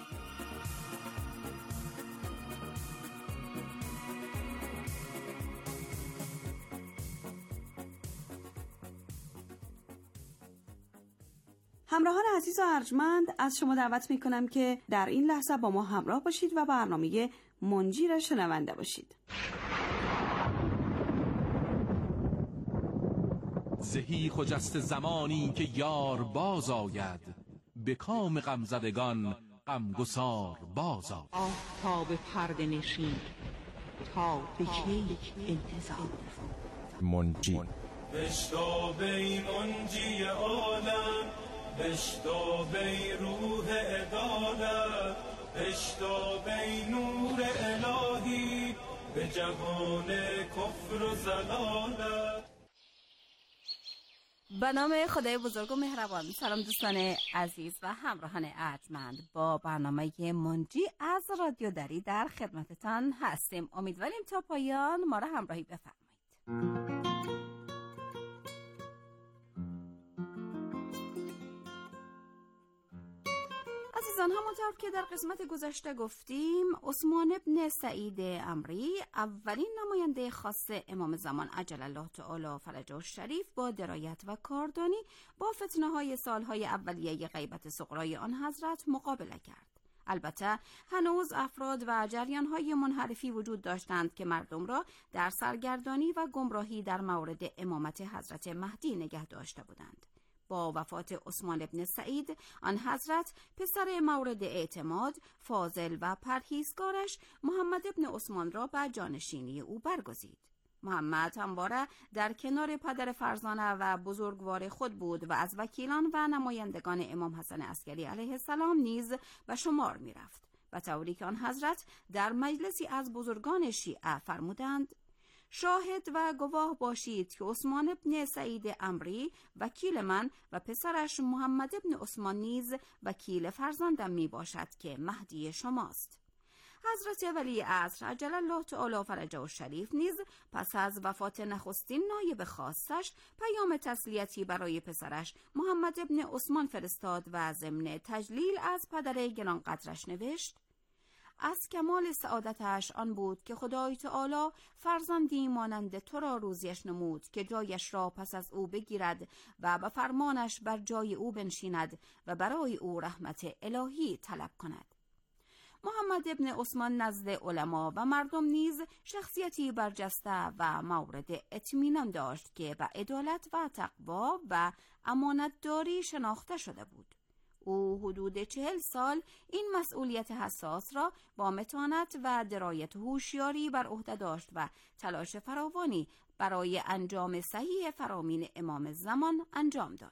همراهان عزیز و ارجمند، از شما دعوت می کنم که در این لحظه با ما همراه باشید و برنامه منجی را شنونده باشید. زهی خجست زمانی که یار باز آید، به کام غمزدگان غمگسار باز آید. آفتاب پرده نشین تا به کی انتظار؟ منجی بشتابی منجی عالم، بشتابی روح عدالت، بشتابی نور الهی به جهان کفر و زلالت. به نام خدای بزرگ و مهربان. سلام دوستان عزیز و همراهان ارجمند، با برنامه منجی از رادیو دری در خدمتتان هستیم. امیدواریم تا پایان ما را همراهی بفرمایید. عزیزان، همونطور که در قسمت گذشته گفتیم، عثمان ابن سعید عمری، اولین نماینده خاص امام زمان عجل الله تعالی فرجه الشریف، با درایت و کاردانی با فتنه‌های سالهای اولیه غیبت صغرای آن حضرت مقابله کرد. البته هنوز افراد و جریان‌های منحرفی وجود داشتند که مردم را در سرگردانی و گمراهی در مورد امامت حضرت مهدی نگه داشته بودند. با وفات عثمان ابن سعید، آن حضرت پسر مورد اعتماد، فاضل و پرهیزگارش محمد ابن عثمان را به جانشینی او برگزید. محمد همواره در کنار پدر فرزانه و بزرگوار خود بود و از وکیلان و نمایندگان امام حسن عسکری علیه السلام نیز به شمار می رفت، به طوری که آن حضرت در مجلسی از بزرگان شیعه فرمودند: شاهد و گواه باشید که عثمان ابن سعید عمری وکیل من و پسرش محمد ابن عثمان نیز وکیل فرزندم می باشد که مهدی شماست. حضرت ولی عصر عجل الله تعالی فرجه الشریف نیز پس از وفات نخستین نایب خاصش پیام تسلیتی برای پسرش محمد ابن عثمان فرستاد و ضمن تجلیل از پدر گرانقدرش نوشت: از کمال سعادتش آن بود که خدای تعالی فرزندی مانند تو را روزیش نمود که جایش را پس از او بگیرد و به فرمانش بر جای او بنشیند و برای او رحمت الهی طلب کند. محمد ابن عثمان نزد علما و مردم نیز شخصیتی برجسته و مورد اطمینان داشت که به عدالت و تقوا و امانتداری شناخته شده بود. او حدود چهل سال این مسئولیت حساس را با متانت و درایت و هوشیاری بر عهده داشت و تلاش فراوانی برای انجام صحیح فرامین امام زمان انجام داد.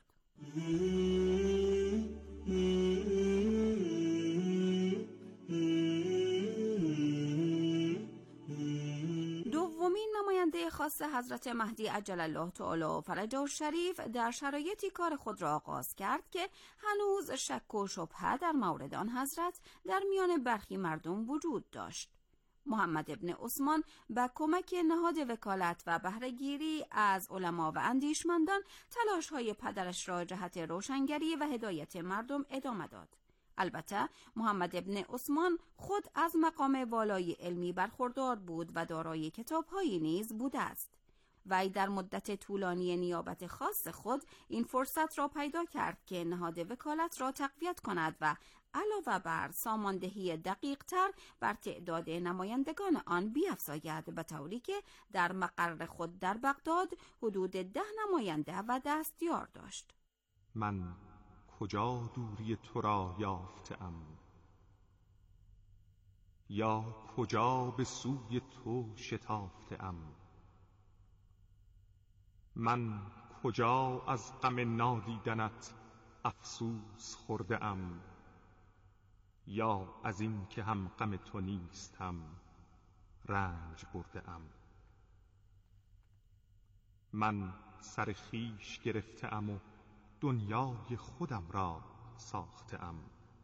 دومین نماینده خاص حضرت مهدی عجل الله تعالی فرجه الشریف در شرایطی کار خود را آغاز کرد که هنوز شک و شبهه در مورد آن حضرت در میان برخی مردم وجود داشت. محمد ابن عثمان با کمک نهاد وکالت و بهره‌گیری از علما و اندیشمندان تلاش‌های پدرش را جهت روشنگری و هدایت مردم ادامه داد. البته محمد ابن عثمان خود از مقام والای علمی برخوردار بود و دارای کتاب‌هایی نیز بوده است. وی در مدت طولانی نیابت خاص خود این فرصت را پیدا کرد که نهاد وکالت را تقویت کند و علاوه بر ساماندهی دقیق تر بر تعداد نمایندگان آن بیفزاید، به طوری که در مقر خود در بغداد حدود ده نماینده و دستیار داشت. من کجا دوری تو را یافتم، یا کجا به سوی تو شتافتم. من کجا از غم نادیدنت افسوس خورده ام، یا از این که هم غم تو نیستم رنج برده ام. من سر خویش گرفته ام و دنیای خودم را ساخته ام،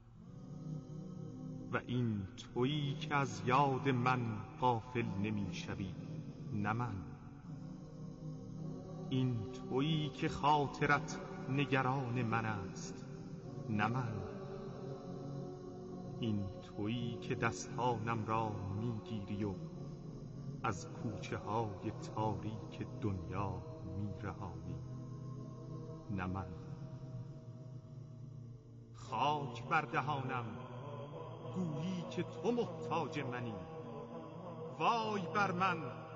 و این تویی که از یاد من غافل نمی شوی، نه من. این تویی که خاطرت نگران من است، نه من. این تویی که دستانم را میگیری و از کوچه های تاریک دنیا میرهانی، نه من. خاک بر دهانم گویی که تو محتاج منی، وای بر من،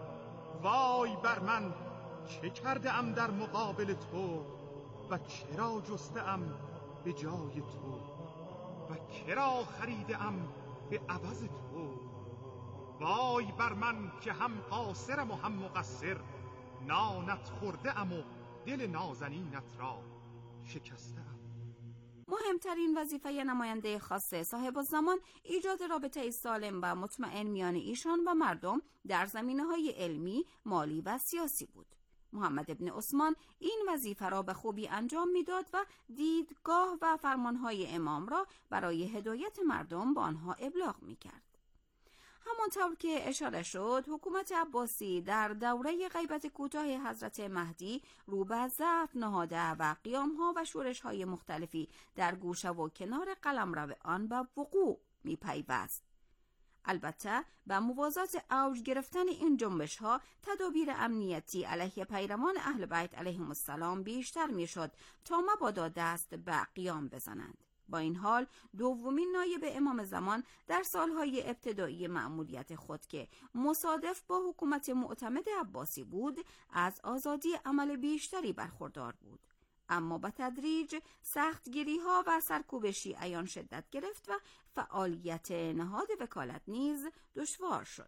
وای بر من، چه کرده ام در مقابل تو و چرا جسته ام به جای تو و کرا خریده ام به عوض تو. وای بر من که هم قاصرم و هم مقصر، نانت خورده ام و دل نازنینت را شکسته ام. مهمترین وظیفه نماینده خاص صاحب الزمان ایجاد رابطه سالم و مطمئن میان ایشان و مردم در زمینه‌های علمی، مالی و سیاسی بود. محمد ابن عثمان این وظیفه را به خوبی انجام میداد و دیدگاه و فرمانهای امام را برای هدایت مردم به آنها ابلاغ میکرد. همانطور که اشاره شد، حکومت عباسی در دوره غیبت کوتاه حضرت مهدی رو به ضعف نهاده و قیام‌ها و شورش‌های مختلفی در گوشه و کنار قلمرو آن به وقوع می‌پیوست. البته به موازات اوج گرفتن این جنبش‌ها، تدابیر امنیتی علیه پیروان اهل بیت علیهم السلام بیشتر می‌شد تا مبادا دست به قیام بزنند. با این حال دومین نایب امام زمان در سالهای ابتدایی مأموریت خود که مصادف با حکومت معتمد عباسی بود، از آزادی عمل بیشتری برخوردار بود. اما با تدریج سختگیری ها و سرکوب شیعیان شدت گرفت و فعالیت نهاد وکالت نیز دشوار شد.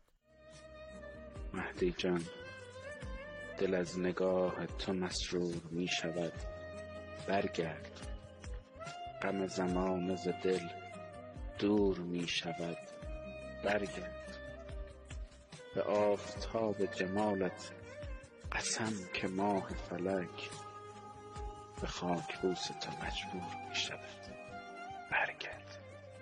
مهدی جان، دل از نگاه تو مسرور می شود، برگرد. غم زمان ز دل دور می شود، برگرد. به آفتاب جمالت قسم که ماه فلک به خاک بوس تو مجبور می شود، برگرد.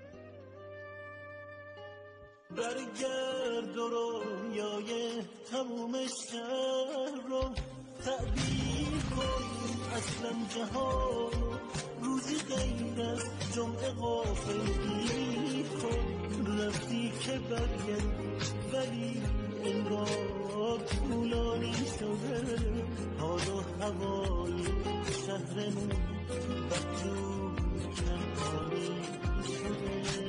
برگرد و رویای تموم شهر رو تعبیر کن، اصلا جهان روزی غیر از جمعه غافل کن. رفتی که برگرد ولی انگار طولانی شده، حال و هوای شهرمون بدجور کنانی شده.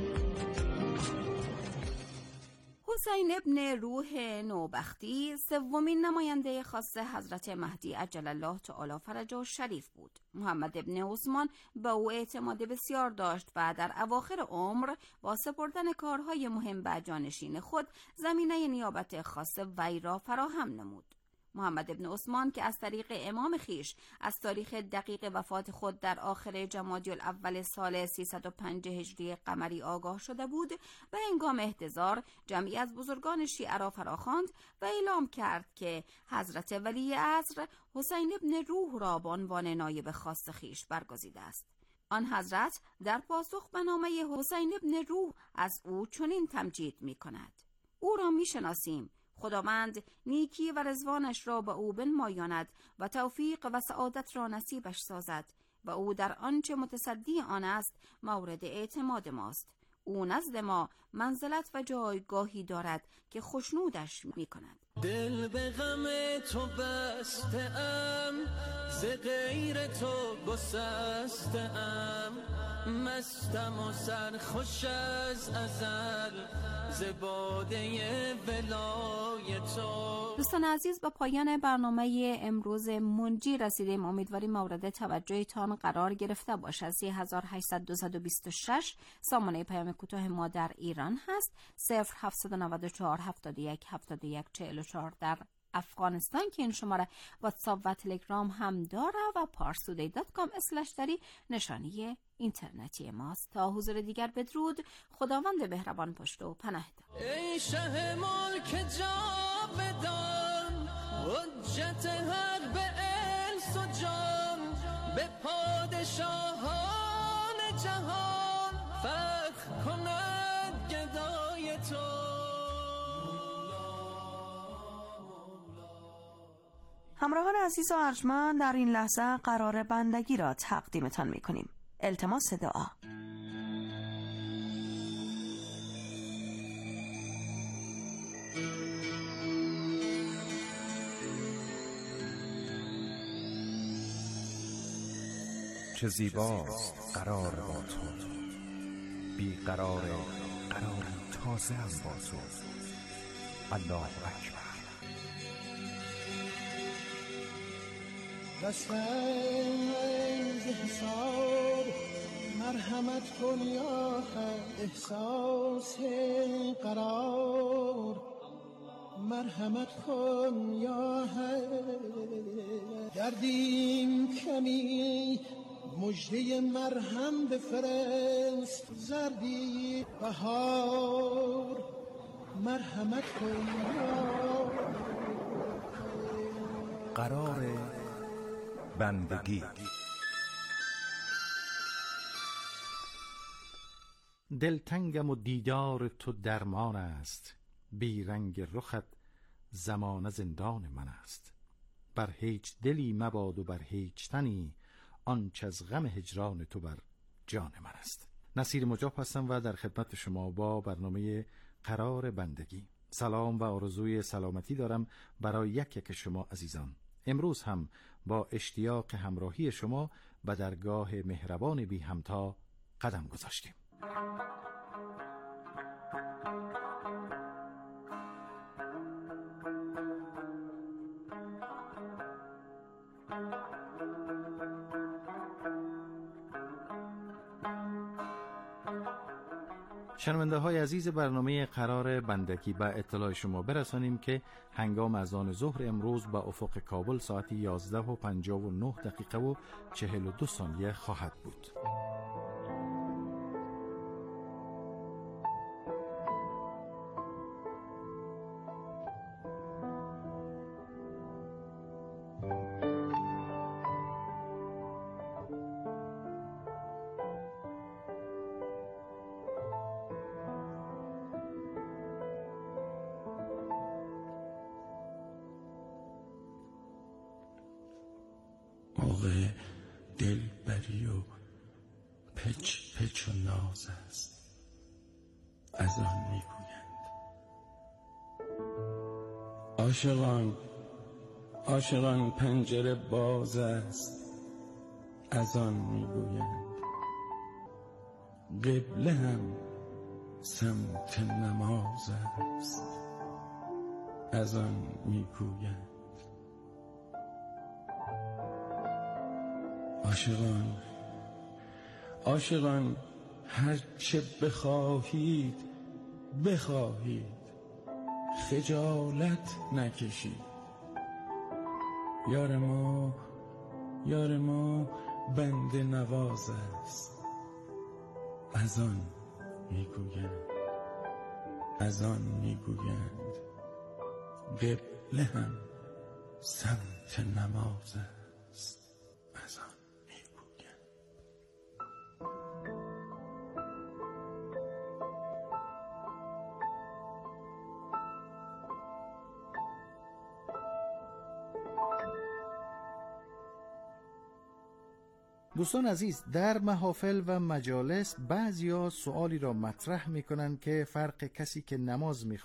حسین ابن روح نوبختی سومین نماینده خاص حضرت مهدی عجل الله تعالی فرجه شریف بود. محمد ابن عثمان به او اعتماد بسیار داشت و در اواخر عمر با سپردن کارهای مهم به جانشین خود زمینه نیابت خاص وی را فراهم نمود. محمد ابن عثمان که از طریق امام خیش از تاریخ دقیق وفات خود در آخر جمادی الاول سال سیصد و پنج هجری قمری آگاه شده بود، به هنگام احتضار جمعی از بزرگان شیعه را فراخواند و اعلام کرد که حضرت ولی عصر حسین ابن روح را به عنوان نایب خاص خیش برگزیده است. آن حضرت در پاسخ به نامه حسین ابن روح از او چنین تمجید می کند: او را می شناسیم، خداوند نیکی و رضوانش را به او بنمایاند و توفیق و سعادت را نصیبش سازد و او در آنچه متصدی آن است مورد اعتماد ماست. او نزد ما منزلت و جایگاهی دارد که خشنودش می کند. دل به غم تو بسته ام، ز غیر تو گسسته ام، مستم و سرخوش از ازل ز باده ولای تو. دوستان عزیز، با پایان برنامه امروز منجی رسیدیم. امیدواریم مورد توجهتان قرار گرفته باشد. سه هزار و هشتصد و بیست و شش سامانه پیام کوتاه ما در ایران هست. صفر هفتصد و نود و چهار هفتاد و یک هفتاد و یک چهل و چهار در افغانستان که این شماره واتساپ و تلگرام هم داره و پارسودی دات کام اسلش داری نشانی اینترنتی ماست. تا حضور دیگر بدرود، خداوند مهربان پشت و پناه دار. ای شه ملک جاودان، حجت حق به انس و جان، به پادشاهان جهان فخر کند گدای تو. همراهان عزیز و ارجمند، در این لحظه قرار بندگی را تقدیمتان می‌کنیم. التماس دعا. چه زیباست قرار با تو، بی قرار قراری تازه هم با تو. الله اکبر. رستنز حساب مرحمت کن یا خیر، احساس قرار مرحمت کن یا خیر. گردیم کمی مجده مرهم بفرست، زردی بهار مرحمت کن یا قرار بندگی. دلتنگم و دیدار تو درمان است، بی رنگ رخت زمان زندان من است. بر هیچ دلی مباد و بر هیچ تنی، آنچه از غم هجران تو بر جان من است. نصیر مجاب هستم و در خدمت شما با برنامه قرار بندگی. سلام و آرزوی سلامتی دارم برای یک یک شما عزیزان. امروز هم با اشتیاق همراهی شما به درگاه مهربان بی همتا قدم گذاشتیم. شنونده های عزیز برنامه قرار بندگی، به اطلاع شما برسانیم که هنگام اذان ظهر امروز به افق کابل ساعت یازده و پنجاه و نه دقیقه و چهل و دو ثانیه خواهد بود. موقع دلبری و پچ پچ و ناز است، از آن میگویند. عاشقان عاشقان پنجره باز است، از آن میگویند. قبله هم سمت نماز است، از آن میگویند. عاشقان عاشقان هر چه بخواهید بخواهید، خجالت نکشید. یار ما یار ما بند نواز است، از آن میگویند. از آن میگویند. قبله هم سمت نماز است، از آن. دوستان عزیز، در محافل و مجالس بعضیا سوالی را مطرح میکنن که فرق کسی که نماز میخواند